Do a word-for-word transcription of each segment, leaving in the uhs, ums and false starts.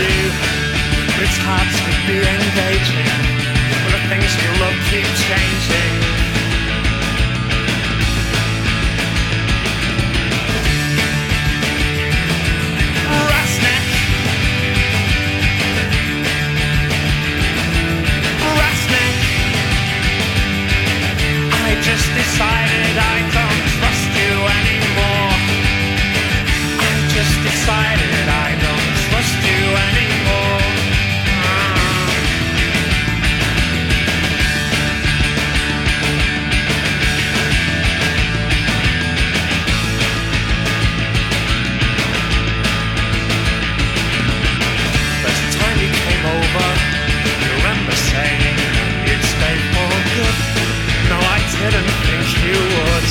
you. It's hard to be engaging when the things you love keep changing. Just decided I don't trust you anymore. I just decided I don't trust you anymore. First time you came over, you remember saying you'd stay for good. No, I didn't think you would.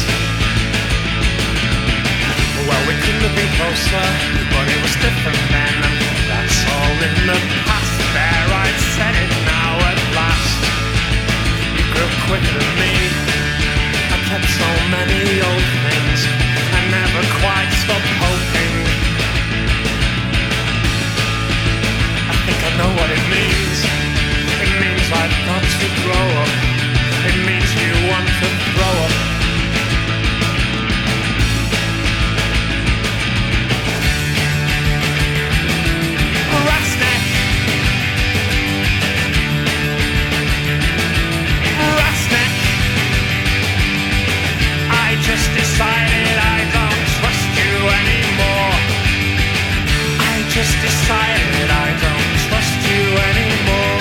Well, we couldn't have been closer, but it was different then, and that's all in the past. There, I'd said it now at last. You grew up quicker than me. I kept so many old things, I never quite stopped hoping. I think I know what it means. It means I've got to grow up. It means you want to throw up. Rasnik. Rasnik. I just decided I don't trust you anymore. I just decided I don't trust you anymore.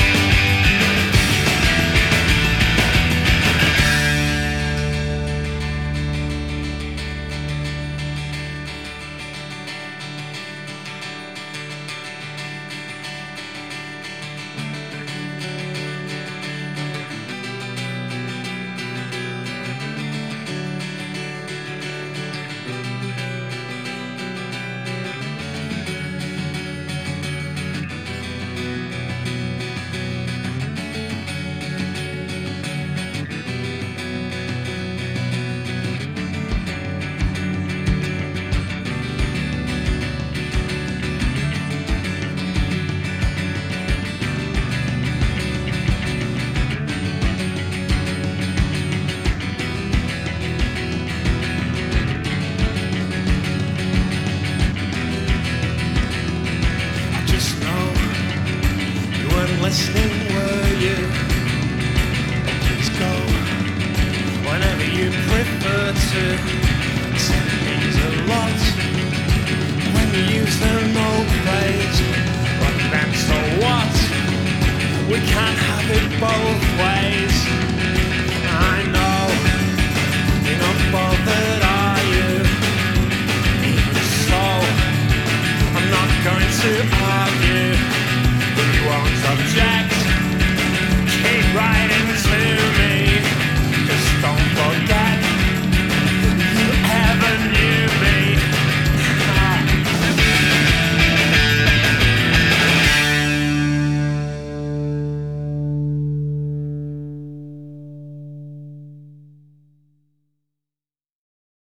Listening, were you? Please go whenever you prefer to. It means a lot when you use them old praise. But then so what? We can't have it both ways. I know you're not bothered, are you? Even so, I'm not going to